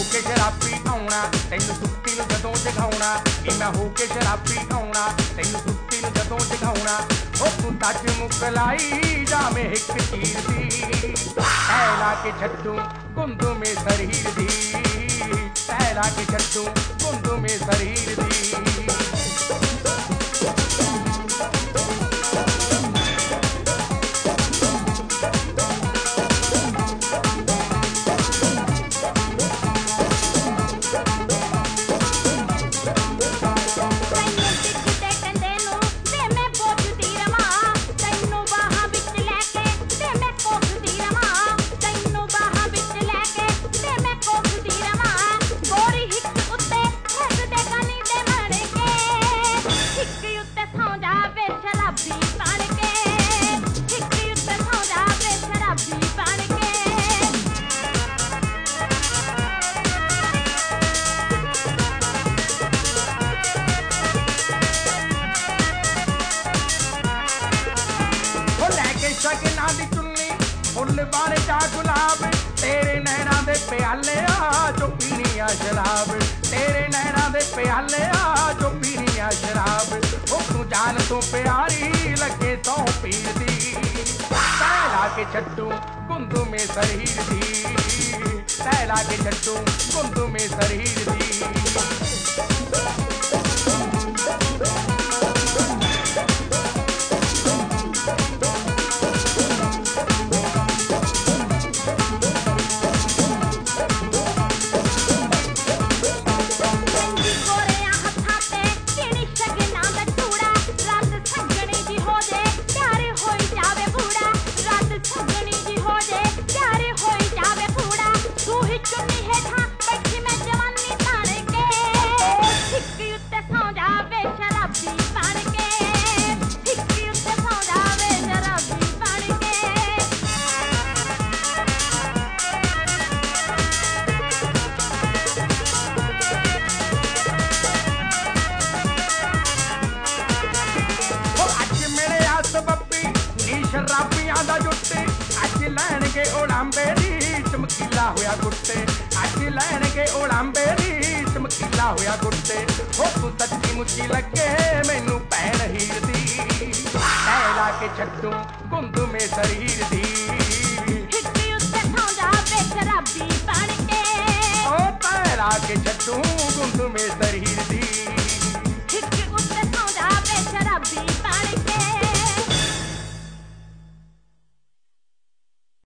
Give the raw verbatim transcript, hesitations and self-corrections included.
ਕੇ ਸ਼ਰਾਬੀ ਆਉਣਾ ਤੈਨੂੰ ਸੁੱਤੀ ਨੂੰ ਜਦੋਂ ਜਗਾਉਣਾ ਕਿ ਮੈਂ ਹੋ ਕੇ ਸ਼ਰਾਬੀ ਆਉਣਾ ਤੈਨੂੰ ਸੁੱਤੀ ਨੂੰ ਜਦੋਂ ਜਗਾਉਣਾ ਉਹ ਤੂੰ ਟੱਚ ਮੁਕਲਾਈ ਜਾਵੇਂ ਇੱਕ ਚੀਰ ਦੀ ਐ ਲਾ ਕੇ ਛੱਡੂ ਗੁੰਦੂ ਮੇ ਸਰੀਰ ਦੀ ਐ ਲਾ ਕੇ ਛੱਡੂ ਗੁੰਦੂ ਮੇ ਸਰੀਰ ਦੀ ਸ਼ਗਨਾਂ ਦੀ ਚੁੰਨੀ ਫੁੱਲ ਬਾਰੇ ਜਾ ਗੁਲਾਬ ਤੇਰੇ ਨੈਣਾਂ ਦੇ ਪਿਆਲੇ ਆ ਜੋ ਪੀਣੀ ਆ ਸ਼ਰਾਬ ਤੇਰੇ ਨੈਣਾਂ ਦੇ ਪਿਆਲੇ ਆ ਜੋ ਪੀਣੀ ਆ ਸ਼ਰਾਬ ਉਹ ਤੂੰ ਜਾਨ ਤੋਂ ਪਿਆਰੀ ਲੱਗੇ ਸੌ ਪੀਰ ਦੀ ਤੈ ਲਾ ਕੇ ਛੱਡੂ ਗੁੰਦੂ ਮੇ ਸਰੀਰ ਦੀ ਤੈ ਲਾ ਕੇ ਛੱਡੂ ਗੁੰਦੂ ਮੇ ਸਰੀਰ ਦੀ ਸ਼ਰਾਬੀਆਂ ਦਾ ਜੁੱਤੇ ਅੱਜ ਲੈਣਗੇ ਉਲਾਂਬੇ ਦੀ ਚਮਕੀਲਾ ਹੋਇਆ ਗੁੱਟੇ ਅੱਜ ਲੈਣਗੇ ਉਲਾਂਬੇ ਦੀ ਚਮਕੀਲਾ ਹੋਇਆ ਗੁੱਟੇ ਹੋ ਤੂੰ ਸੱਚੀ ਮੁੱਚੀ ਲੱਗੇ ਮੈਨੂੰ ਭੈਣ ਹੀਰ ਦੀ ਐ ਲਾ ਕੇ ਛੱਡੂ ਗੁੰਦੂ ਮੇ ਸਰੀਰ ਦੀ ਹਿੱਕੀ ਉੱਤੇ ਸੌਂ ਜਾ ਵੇ ਸ਼ਰਾਬੀ ਬਣ ਕੇ ਓ ਤੈ ਲਾ ਕੇ ਛੱਡੂ ਗੁੰਦੂ ਮੇ